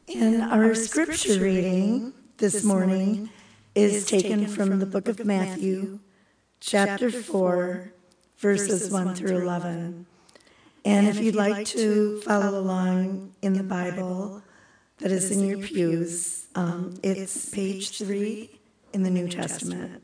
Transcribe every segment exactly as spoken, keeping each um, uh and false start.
And our scripture reading this morning is taken from the book of Matthew, chapter four, verses one through eleven. And if you'd like to follow along in the Bible that is in your pews, um, it's page three in the New Testament.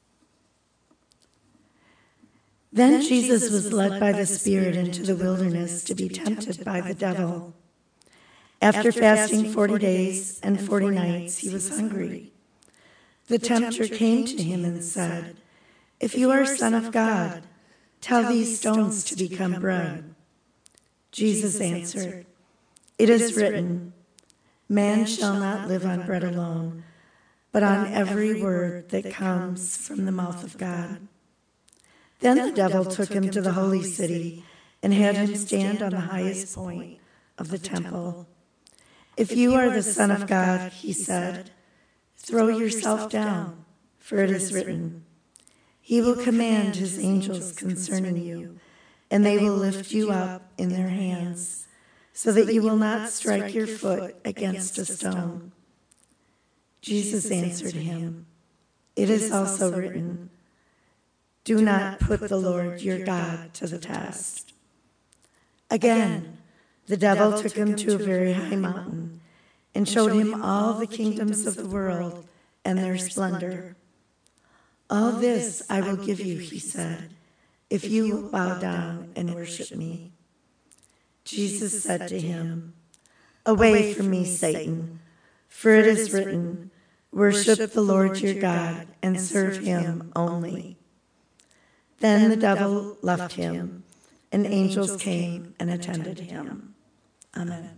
Then Jesus was led by the Spirit into the wilderness to be tempted by the devil. After fasting forty days and forty nights, he was hungry. The tempter came to him and said, "If you are Son of God, tell these stones to become bread." Jesus answered, "It is written, 'Man shall not live on bread alone, but on every word that comes from the mouth of God.'" Then the devil took him to the holy city and had him stand on the highest point of the temple. "If you are the Son of God," he said, "throw yourself down, for it is written, 'He will command his angels concerning you, and they will lift you up in their hands, so that you will not strike your foot against a stone.'" Jesus answered him, "It is also written, 'Do not put the Lord your God to the test.'" Again, the devil took him to a very high mountain and showed him all the kingdoms of the world and their splendor. "All this I will give you," he said, "if you will bow down and worship me." Jesus said to him, "Away from me, Satan, for it is written, 'Worship the Lord your God and serve him only.'" Then the devil left him, and angels came and attended him. Amen.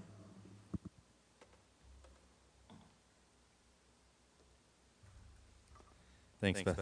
Thanks, Beth.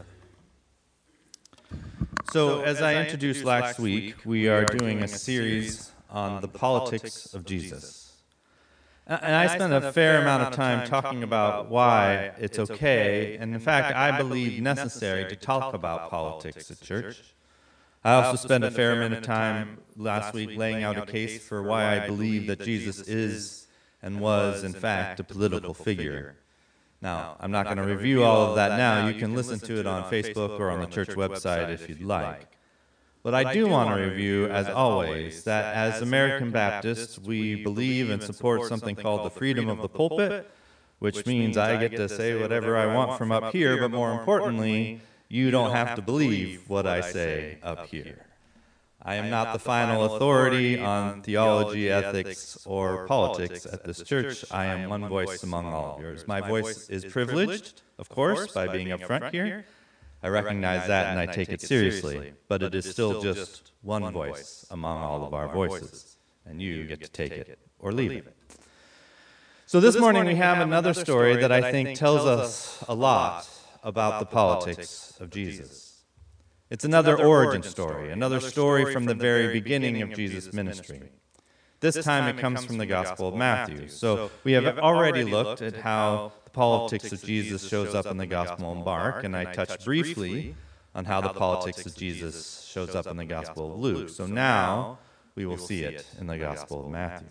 So, as I introduced last week, we are doing a series on the politics of Jesus. And I spent a fair amount of time talking about why it's okay, and in fact, I believe necessary to talk about politics at church. I also spent a fair amount of time last week laying out a case for why I believe that Jesus is and was, in fact, a political figure. Now, I'm not going to review all of that now. You can listen to it on Facebook or on the church website if you'd like. But I do want to review, as always, that as American Baptists, we believe and support something called the freedom of the pulpit, which means I get to say whatever I want from up here, but more importantly, you don't have to believe what I say up here. I am not the final authority on theology, ethics, or politics at this church. I am one voice among all of yours. My voice is privileged, of course, by being up front here. I recognize that and I take it seriously, but it is still just one voice among all of our voices, and you get to take it or leave it. So this morning we have another story that I think tells us a lot about the politics of Jesus. It's another origin story, another story from the very beginning of Jesus' ministry. This time it comes from the Gospel of Matthew. So we have already looked at how the politics of Jesus shows up in the Gospel of Mark, and I touched briefly on how the politics of Jesus shows up in the Gospel of Luke. So now we will see it in the Gospel of Matthew.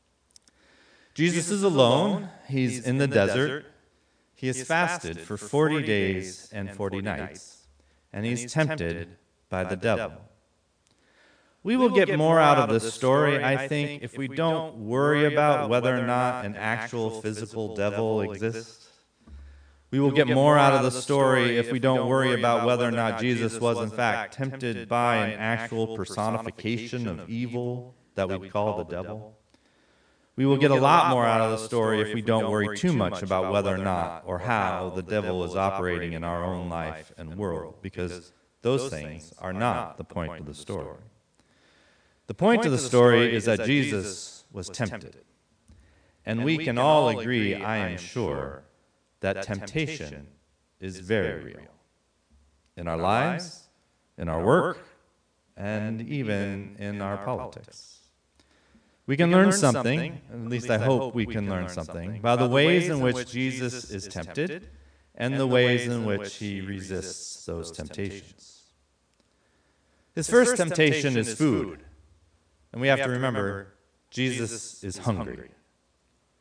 Jesus is alone. He's in the desert. He has fasted for forty days and forty nights, and he's tempted by the devil. We will get more out of this story, I think, if we don't worry about whether or not an actual physical devil exists. We will get more out of the story if we don't worry about whether or not Jesus was, in fact, tempted by an actual personification of evil that we call the devil. We will get a lot more out of the story if we don't worry too much about whether or not or how the devil is operating in our own life and world, because those things are not the point of the story. The point of the story is that Jesus was tempted. And we can all agree, I am sure, that temptation is very real. In our lives, in our work, and even in our politics. We can learn something, at least I hope we can learn something, by the ways in which Jesus is tempted and the ways in which he resists those temptations. His first temptation is food. And we have to remember, Jesus is hungry.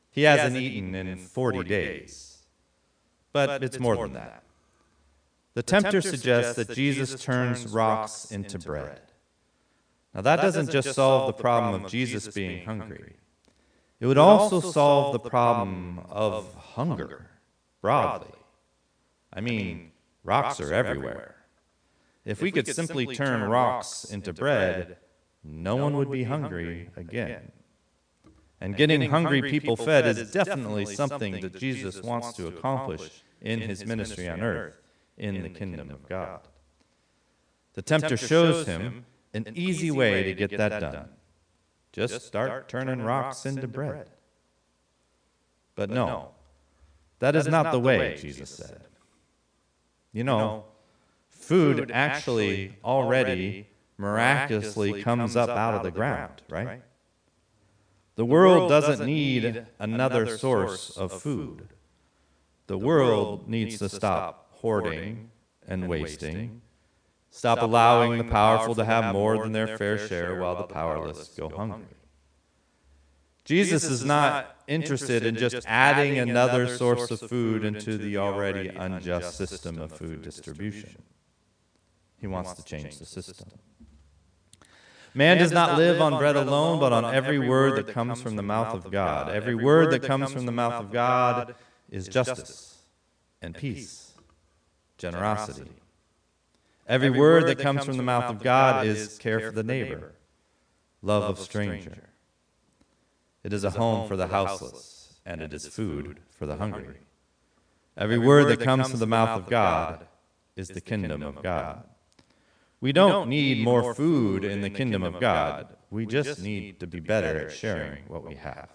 He hasn't eaten in forty days. But it's more than that. The tempter suggests that Jesus turns rocks into bread. Now, that doesn't just solve the problem of Jesus being hungry. It would also solve the problem of hunger, broadly. I mean, rocks are everywhere. If we could simply turn rocks into bread, no one would be hungry again. And getting hungry people fed is definitely something that Jesus wants to accomplish in his ministry on earth, in the kingdom of God. The tempter shows him an easy way to get that done. Just start turning rocks into bread. But no, that is not the way, Jesus said. You know, food actually already miraculously comes up out of the ground, right? The world doesn't need another source of food. The world needs to stop hoarding and wasting, stop allowing the powerful to have more than their fair share while the powerless go hungry. Jesus is not interested in just adding another source of food into the already unjust system of food distribution. He wants to change the system. Man does not live on bread alone, but on every word that comes from the mouth of God. Every word that comes from the mouth of God is justice and peace, generosity. Every word that comes from the mouth of God is care for the neighbor, love of stranger. It is a home for the houseless, and it is food for the hungry. Every word that comes from the mouth of God is the kingdom of God. We don't need more food in the kingdom of God. We just need to be better at sharing what we have.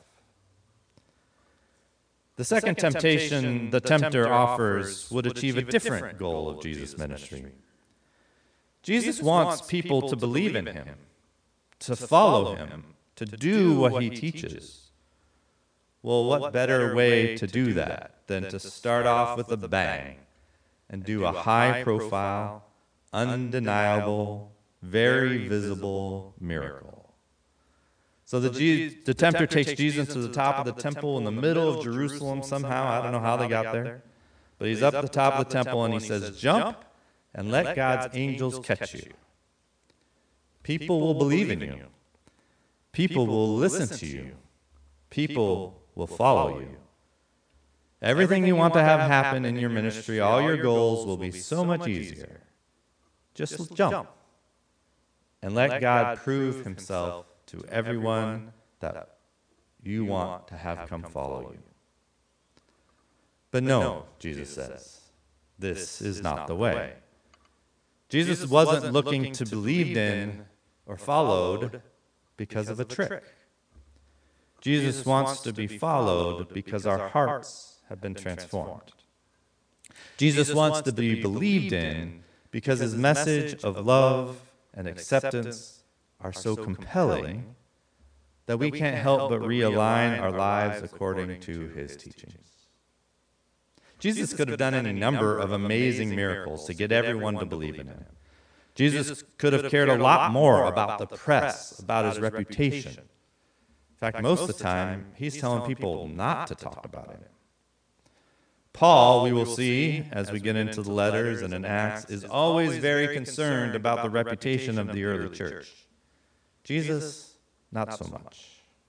The second temptation the tempter offers would achieve a different goal of Jesus' ministry. Jesus wants people to believe in him, to follow him, to do what he teaches. Well, what better way to do that than to start off with a bang and do a high-profile, undeniable, very visible miracle? So the, Je- the tempter takes Jesus to the top of the temple in the middle of Jerusalem somehow. I don't know how they got there. But he's up at the top of the temple and he says, "Jump and let God's angels catch you." People will believe in you. People will listen to you. People will follow you. Everything you want to have happen in your ministry, all your goals will be so much easier. Just jump and let God prove himself to everyone that you want to have come follow you. But no, Jesus says, this is not the way. Jesus wasn't looking to be believed in or followed because of a trick. Jesus wants to be followed because our hearts have been transformed. Jesus wants to be believed in because his message of love and acceptance are so compelling that we can't help but realign our lives according to his teachings. Jesus could have done any number of amazing miracles to get everyone to believe in him. Jesus could have cared a lot more about the press, about his reputation. In fact, most of the time, he's telling people not to talk about him. Paul, we will see as we get into the letters and in Acts, is always very concerned about the reputation of the early church. Jesus, not so much.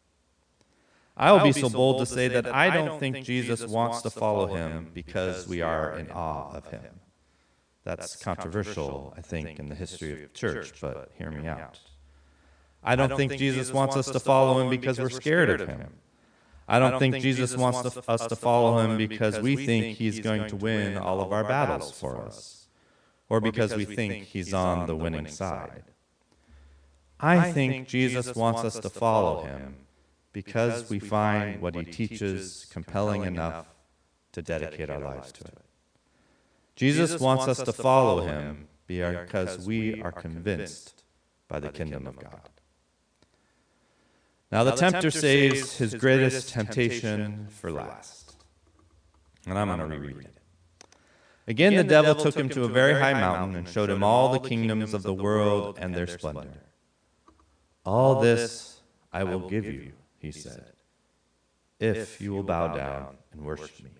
I will be so bold to say that I don't think Jesus wants to follow him because we are in awe of him. That's controversial, I think, in the history of the church, but hear me out. I don't think Jesus wants us to follow him because we're scared of him. I don't think Jesus wants to, us to follow him because we think he's going to win all of our battles for us, or because we think he's on the winning side. I think Jesus wants us to follow him because we find what he teaches compelling enough to dedicate our lives to it. Jesus wants us to follow him because we are convinced by the kingdom of God. Now the tempter saves his greatest temptation for last. And I'm going to reread it. Again, the devil took him to a very high mountain and showed him all the kingdoms of the world and their splendor. All this I will give you, he said, if you will bow down and worship me.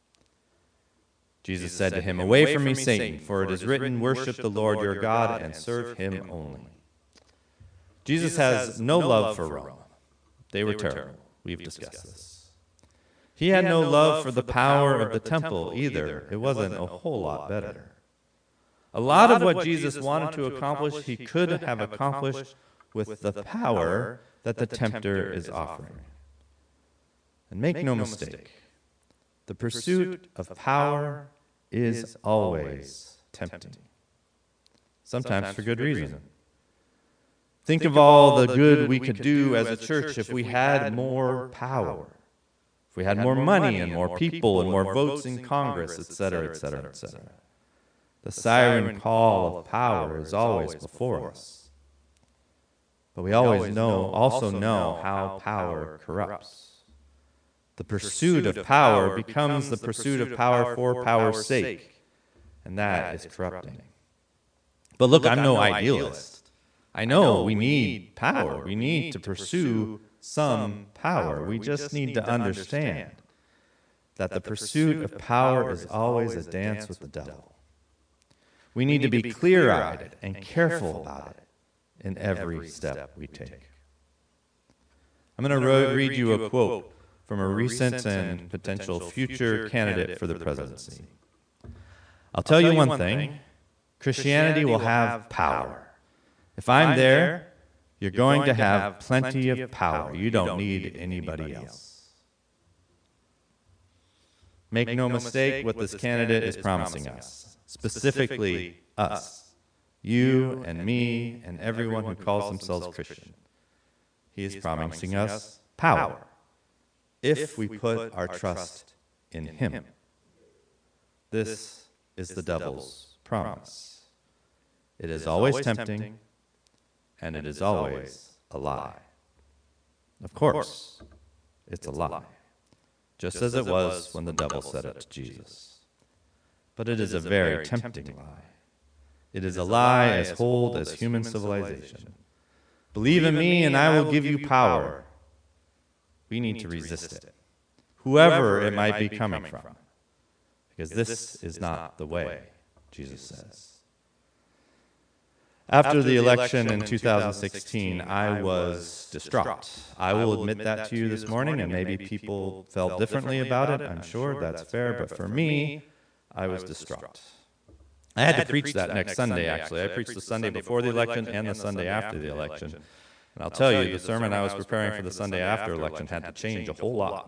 Jesus said to him, "Away from me, Satan, for it is written, worship the Lord your God and serve him only." Jesus has no love for Rome. They were terrible. We've discussed this. He had no love for the power of the temple either. It wasn't a whole lot better. A lot of what Jesus wanted to accomplish, he could have accomplished with the power that the tempter is offering. And make no mistake, the pursuit of power is always tempting. Sometimes for good reason. Think of all the good we could do as a church if we had more power. If we had more money and more people and more votes in Congress, et cetera, et cetera, et cetera. The siren call of power is always before us. But we always know, also know how power corrupts. The pursuit of power becomes the pursuit of power for power's sake, and that is corrupting. But look, I'm no idealist. I know we need power. We need to pursue some power. We just need to understand that the pursuit of power is always a dance with the devil. We need to be clear-eyed and careful about it in every step we take. I'm going to read you a quote from a recent and potential future candidate for the presidency. I'll tell you one thing, Christianity will have power. If I'm there, you're going to have plenty of power. You don't need anybody else. Make no mistake, what this candidate is promising us, specifically us, you and me and everyone who calls themselves Christian. He is promising us power if we put our trust in him. This is the devil's promise. It is always tempting, and it is always a lie. Of course, it's a lie, just as it was when the devil said it to Jesus. But it is a very tempting lie. It is a lie as old as human civilization. Believe in me, and I will give you power. We need to resist it, whoever it might be coming from, because this is not the way, Jesus says. After the election in two thousand sixteen, I was distraught. I will admit that to you this morning, and maybe people felt differently about it. I'm sure that's fair, but for me, I was distraught. I had to preach that next Sunday, actually. I preached the Sunday before the election and the Sunday after the election. And I'll tell you, the sermon I was preparing for the Sunday after election had to change a whole lot.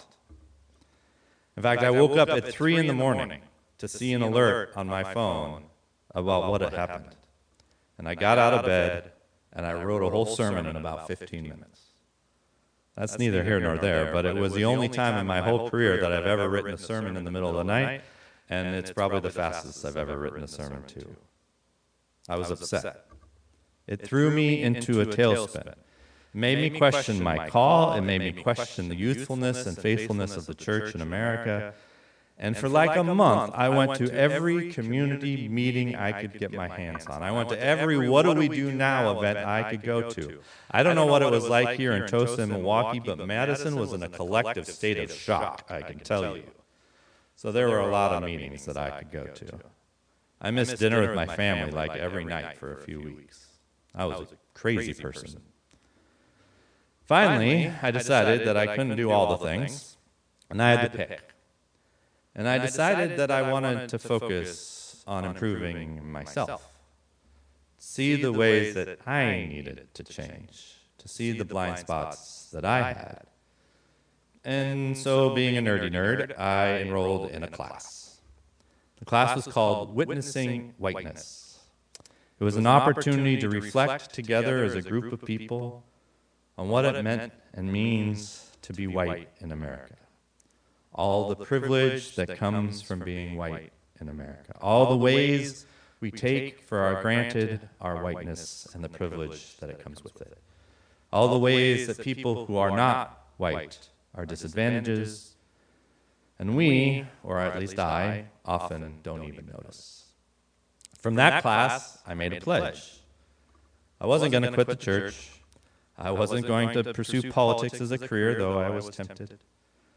In fact, I woke up at three in the morning to see an alert on my phone about what had happened. And I got out of bed, and I wrote a whole sermon in about fifteen minutes. That's neither here nor there, but it was the only time in my whole career that I've ever written a sermon in the middle of the night, and it's probably the fastest I've ever written a sermon, too. I was upset. It threw me into a tailspin. It made me question my call. It made me question the youthfulness and faithfulness of the church in America. And for like a month, I went to every community meeting I could get my hands on. I went to every What Do We Do Now event I could go to. I don't know what it was like here in Tosa and Milwaukee, but Madison was in a collective state of shock, I can tell you. So there were a lot of meetings that I could go to. I missed dinner with my family like every night for a few weeks. I was a crazy person. Finally, I decided that I couldn't do all the things, and I had to pick. And I decided that I wanted to focus on improving myself, see the ways that I needed to change, to see the blind spots that I had. And so, being a nerdy nerd, I enrolled in a class. The class was called Witnessing Whiteness. It was an opportunity to reflect together as a group of people on what it meant and means to be white in America. All the privilege that comes from being white in America. All the ways we take for our granted our whiteness and the privilege that it comes with it. All the ways that people who are not white are disadvantages, and we, or at least I, often don't even notice. From that class, I made a pledge. I wasn't going to quit the church. I wasn't going to pursue politics as a career, though I was tempted.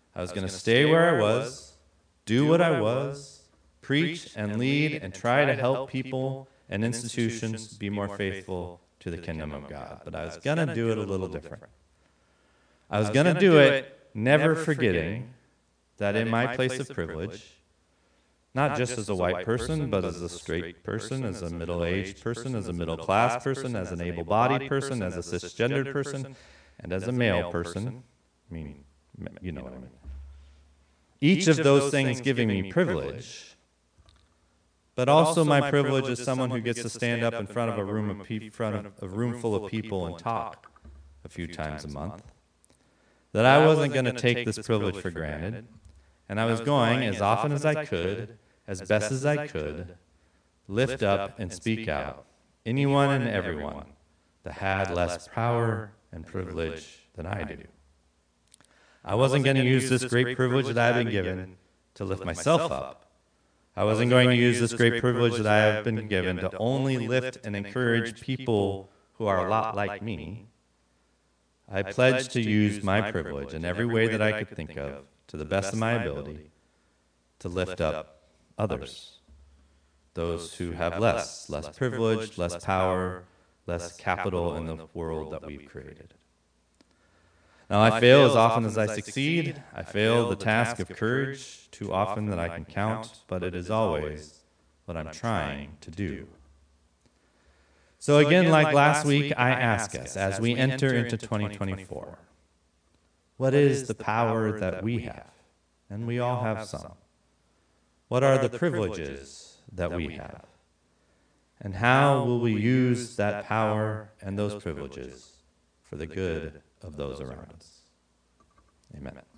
I was going to stay where I was, do what I was, preach and lead and try to help people and institutions be more faithful to the kingdom of God. But I was going to do it a little different. I was going to do it never forgetting that in my place of privilege, not just as a white person, but as a straight person, as a middle-aged person, as a middle-class person, as an able-bodied person, as a cisgendered person, and as a male person. I mean, you know what I mean. Each of those things giving me privilege, but also my privilege as someone who gets to stand up in front of a room of pe- front of a room full of people and talk a few times a month. That I wasn't going to take this privilege for granted, and I was going as often as I could, as best as I could, lift up and speak out anyone and everyone that had less power and privilege than I do. I wasn't going to use this great privilege that I've been given to lift myself up. I wasn't going to use this great privilege that I have been given to only lift and encourage people who are a lot like me. I pledged to use my privilege in every way that I could think of, to the best of my ability, to lift up others, those who have less, less privilege, less power, less capital in the world that we've created. Now, I fail as often as I succeed. I fail the task of courage too often that I can count, but it is always what I'm trying to do. So again, like last week, I ask us, as we enter into twenty twenty-four, what is the power that we have? And we all have some. What are the privileges that we have? And how will we use that power and those privileges for the good of those around us? Amen.